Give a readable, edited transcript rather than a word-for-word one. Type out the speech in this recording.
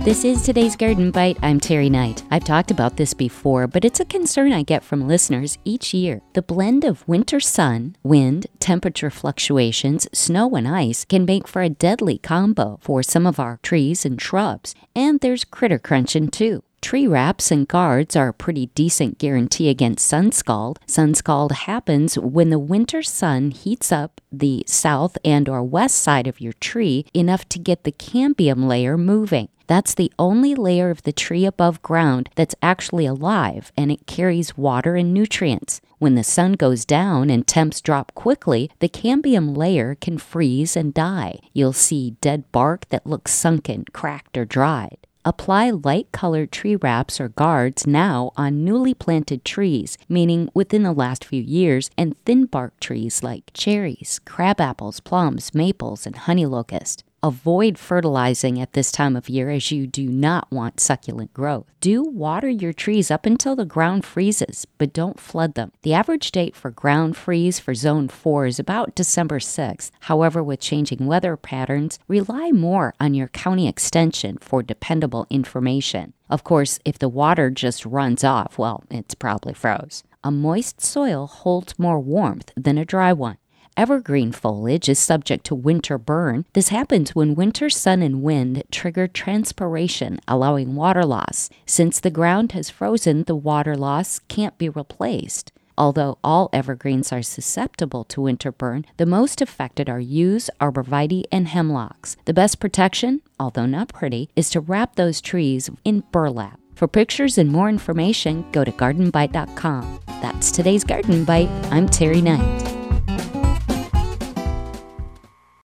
This is today's Garden Bite. I'm Terry Knight. I've talked about this before, but it's a concern I get from listeners each year. The blend of winter sun, wind, temperature fluctuations, snow, and ice can make for a deadly combo for some of our trees and shrubs. And there's critter crunching too. Tree wraps and guards are a pretty decent guarantee against sun scald. Sun scald happens when the winter sun heats up the south and or west side of your tree enough to get the cambium layer moving. That's the only layer of the tree above ground that's actually alive, and it carries water and nutrients. When the sun goes down and temps drop quickly, the cambium layer can freeze and die. You'll see dead bark that looks sunken, cracked, or dried. Apply light-colored tree wraps or guards now on newly planted trees, meaning within the last few years, and thin-bark trees like cherries, crabapples, plums, maples, and honey locust. Avoid fertilizing at this time of year as you do not want succulent growth. Do water your trees up until the ground freezes, but don't flood them. The average date for ground freeze for Zone 4 is about December 6th. However, with changing weather patterns, rely more on your county extension for dependable information. Of course, if the water just runs off, well, it's probably froze. A moist soil holds more warmth than a dry one. Evergreen foliage is subject to winter burn. This happens when winter sun and wind trigger transpiration, allowing water loss. Since the ground has frozen, the water loss can't be replaced. Although all evergreens are susceptible to winter burn, the most affected are yews, arborvitae, and hemlocks. The best protection, although not pretty, is to wrap those trees in burlap. For pictures and more information, go to gardenbite.com. That's today's Garden Bite. I'm Terry Knight.